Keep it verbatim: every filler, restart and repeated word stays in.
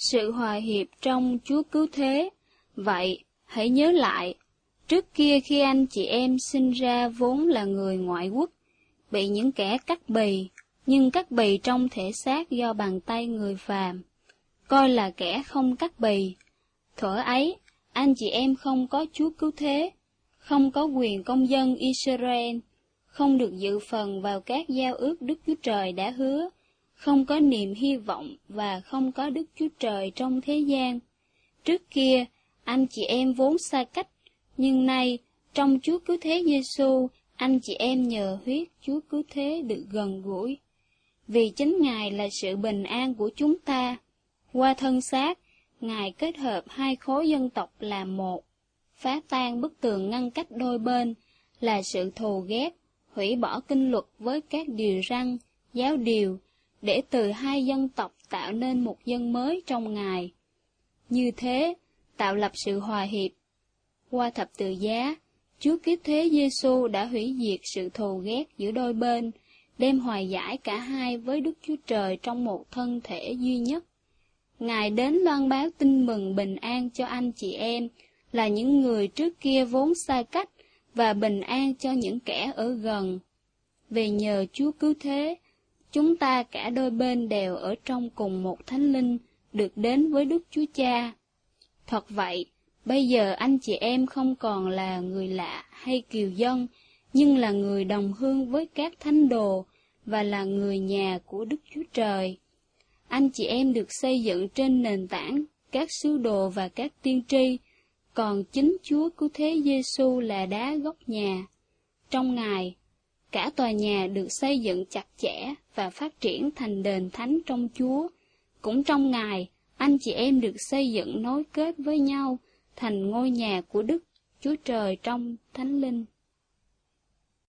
sự hòa hiệp trong Chúa Cứu Thế. Vậy, hãy nhớ lại, trước kia khi anh chị em sinh ra vốn là người ngoại quốc, bị những kẻ cắt bì, nhưng cắt bì trong thể xác do bàn tay người phàm, coi là kẻ không cắt bì. Thuở ấy, anh chị em không có Chúa Cứu Thế, không có quyền công dân Israel, không được dự phần vào các giao ước Đức Chúa Trời đã hứa, không có niềm hy vọng và không có Đức Chúa Trời trong thế gian. Trước kia, anh chị em vốn xa cách, nhưng nay, trong Chúa Cứu Thế Giêsu, anh chị em nhờ huyết Chúa Cứu Thế được gần gũi. Vì chính Ngài là sự bình an của chúng ta. Qua thân xác, Ngài kết hợp hai khối dân tộc làm một, phá tan bức tường ngăn cách đôi bên, là sự thù ghét, hủy bỏ kinh luật với các điều răn, giáo điều, để từ hai dân tộc tạo nên một dân mới trong Ngài. Như thế, tạo lập sự hòa hiệp. Qua thập tự giá, Chúa Cứu Thế Giêsu đã hủy diệt sự thù ghét giữa đôi bên, đem hòa giải cả hai với Đức Chúa Trời trong một thân thể duy nhất. Ngài đến loan báo tin mừng bình an cho anh chị em, là những người trước kia vốn xa cách, và bình an cho những kẻ ở gần. Vì nhờ Chúa Cứu Thế, chúng ta cả đôi bên đều ở trong cùng một Thánh Linh, được đến với Đức Chúa Cha. Thật vậy, bây giờ anh chị em không còn là người lạ hay kiều dân, nhưng là người đồng hương với các thánh đồ, và là người nhà của Đức Chúa Trời. Anh chị em được xây dựng trên nền tảng các sứ đồ và các tiên tri, còn chính Chúa Cứu Thế Giêsu là đá gốc nhà. Trong Ngài, cả tòa nhà được xây dựng chặt chẽ và phát triển thành đền thánh trong Chúa. Cũng trong Ngài, anh chị em được xây dựng nối kết với nhau thành ngôi nhà của Đức Chúa Trời trong Thánh Linh.